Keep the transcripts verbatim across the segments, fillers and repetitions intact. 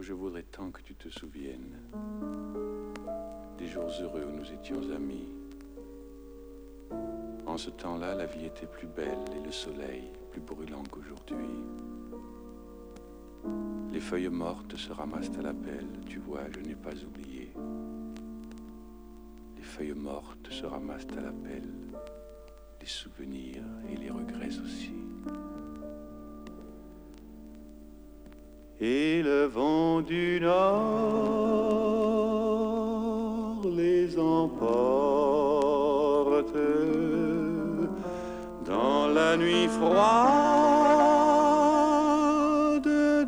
Oh, je voudrais tant que tu te souviennes des jours heureux où nous étions amis. En ce temps-là, la vie était plus belle et le soleil plus brûlant qu'aujourd'hui. Les feuilles mortes se ramassent à la pelle, tu vois, je n'ai pas oublié. Les feuilles mortes se ramassent à la pelle, les souvenirs et les regrets aussi. Et le vent du nord les emporte dans la nuit froide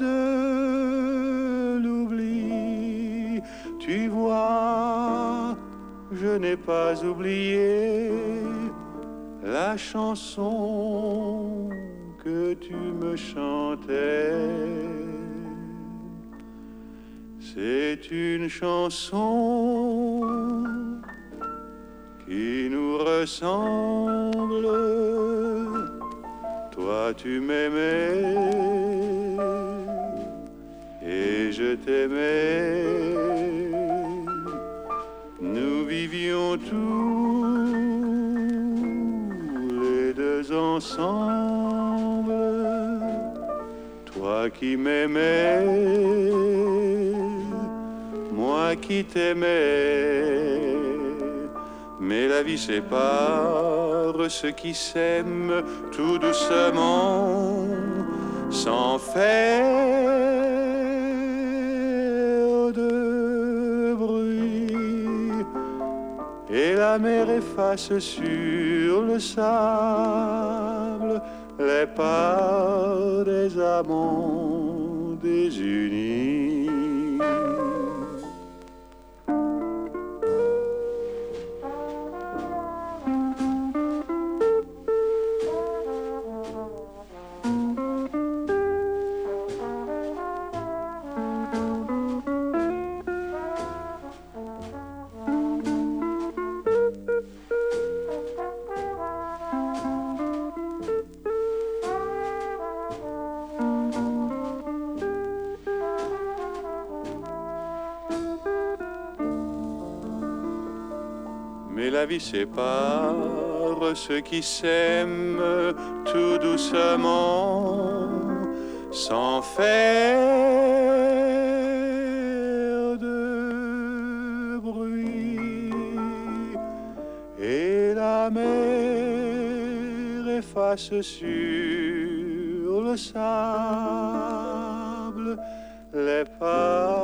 de l'oubli. Tu vois, je n'ai pas oublié la chanson que tu me chantais. C'est une chanson qui nous ressemble. Toi tu m'aimais et je t'aimais. Nous vivions tous les deux ensemble. Toi qui m'aimais, moi qui t'aimais. Mais la vie sépare ceux qui s'aiment tout doucement, sans faire de bruit. Et la mer efface sur le sable les pas des amants désunis. Mais la vie sépare ceux qui s'aiment tout doucement, sans faire de bruit. Et la mer efface sur le sable les pas